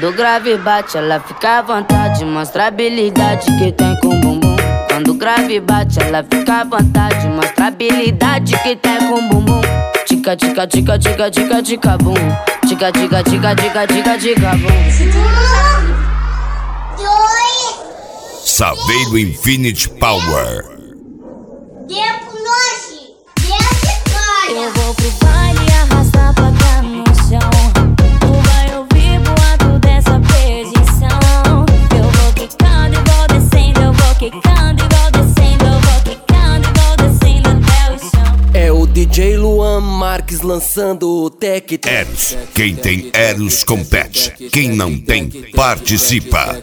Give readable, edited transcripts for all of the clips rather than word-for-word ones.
Quando o grave bate, ela fica à vontade, mostra a habilidade que tem com o bumbum. Quando o grave bate, ela fica à vontade, mostra a habilidade que tem com o bumbum. Tica, tica, tica, tica, tica, tica, bum. Tica, tica, tica, tica, tica, tica, bum. Saveiro Infinity Power. Eu vou pro baile arrastar pra cá no chão. Tu vai ouvir boato dessa perdição. Eu vou quicando e vou descendo, eu vou quicando e vou descendo, eu vou quicando e vou descendo até o chão. É o DJ Luan Marques lançando o Tec Tec. Eros, quem tem Eros compete, quem não tem participa.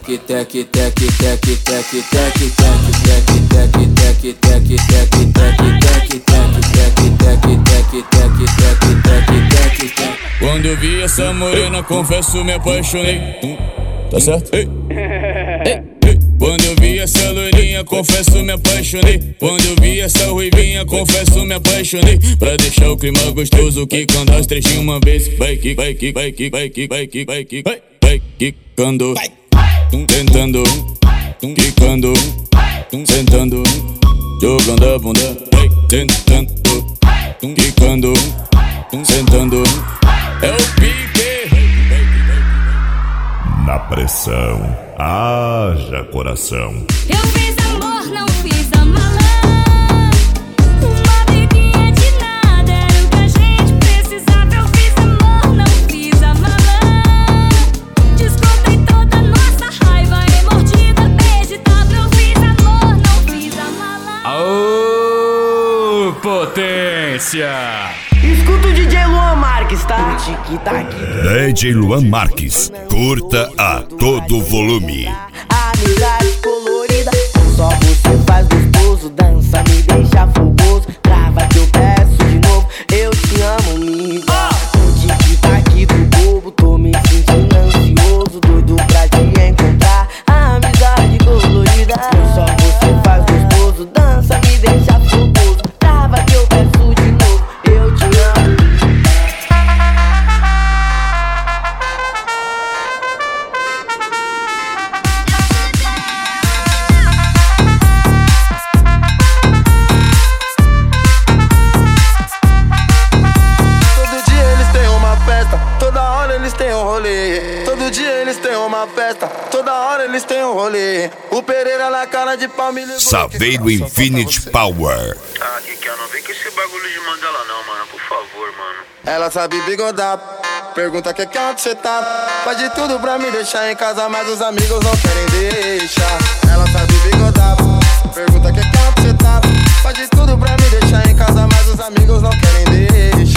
Quando eu vi essa morena, confesso, me apaixonei. Tá certo? Ei. Ei. Quando eu vi essa loirinha, confesso, me apaixonei. Quando eu vi essa ruivinha, confesso, me apaixonei. Pra deixar o clima gostoso, quicando as três de uma vez. Vai, kick, vai, kick, vai, kick, vai, kick, vai, kick, vai, kick, vai, quicando, tentando, quicando, sentando, jogando a bunda, vai, tentando, quicando, sentando. É o pique. Na pressão, haja coração. Eu fiz amor, não fiz a malã. Uma briguinha de nada, era o que a gente precisava. Eu fiz amor, não fiz a malã. Descontei toda a nossa raiva em mordida, beijo e tapa. Eu fiz amor, não fiz a malã. Aô, potência! Escuta o DJ Luan Marques, tá? Tic-tac. DJ Luan Marques, curta a todo volume. Amizade colorida, só você faz gostoso. Dança, me deixa fogoso. Trava que eu peço de novo. Eu te amo, amigo. O tic-tac do bobo, tô me sentindo ansioso. Doido pra te encontrar. Amizade colorida, só você faz gostoso. Dança, me deixa fogoso. Trava que eu peço de novo. Eu te amo. Todo dia eles têm uma festa, toda hora eles têm um rolê. O Pereira na cara de pau me ligou. Saveiro Infinity Power. Ah, que não vem com esse bagulho de Mandela não, mano, por favor, mano. Ela sabe bigodar, pergunta que onde cê tá. Faz de tudo pra me deixar em casa, mas os amigos não querem deixar. Ela sabe bigodar, pergunta que onde cê tá. Faz de tudo pra me deixar em casa, mas os amigos não querem deixar.